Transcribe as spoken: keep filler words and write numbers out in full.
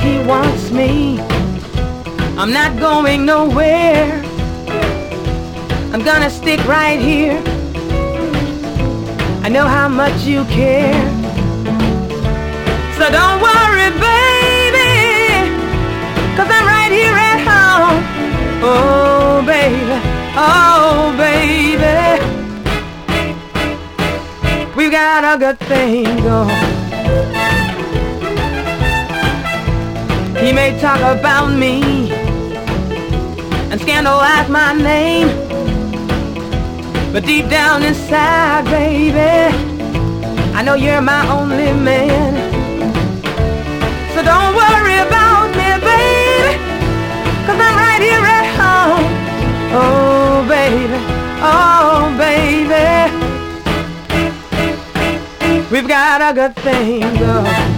he wants me. I'm not going nowhere. I'm gonna stick right here. I know how much you care. So don't worry, baby, 'cause I'm right here at home. Oh, baby, oh, baby, we've got a good thing going. He may talk about me and scandalize my name, but deep down inside, baby, I know you're my only man. So don't worry about me, baby, 'cause I'm right here at home. Oh, baby, oh, baby, we've got a good thing going.